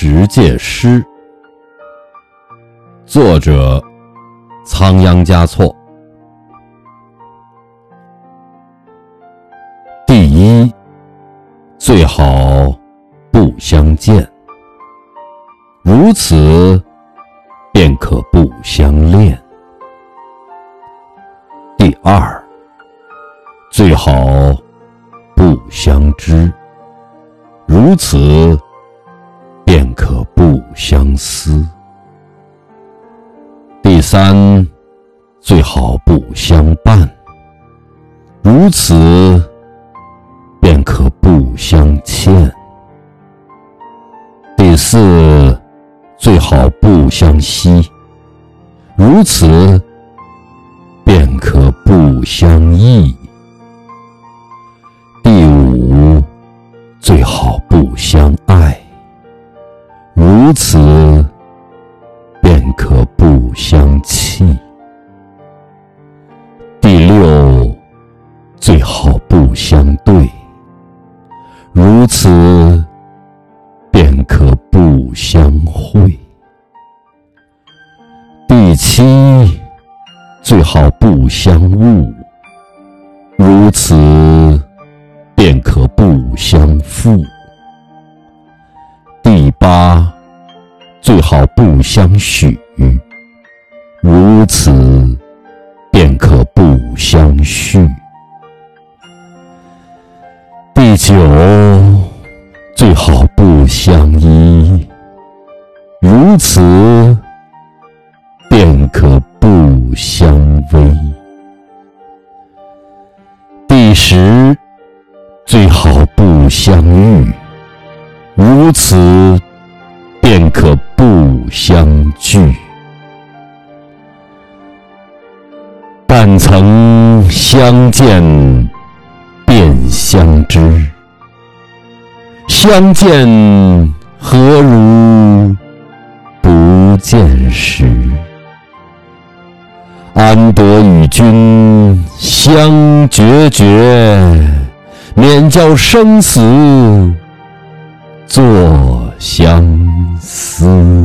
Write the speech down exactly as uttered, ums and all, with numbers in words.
十戒诗，作者仓央嘉措。第一，最好不相见，如此便可不相恋。第二，最好不相知，如此便可不相思。第三，最好不相伴，如此便可不相欠。第四，最好不相惜，如此便可不相忆。第五，最好不相爱，如此便可不相弃。第六，最好不相对，如此便可不相会。第七，最好不相误，如此便可不相负。第八，最好不相许，如此便可不相续。第九，最好不相依，如此便可不相偎。第十，最好不相遇，如此便可不相聚。但曾相见便相知，相见何如不见时。安得与君相决绝，免教生死作相思。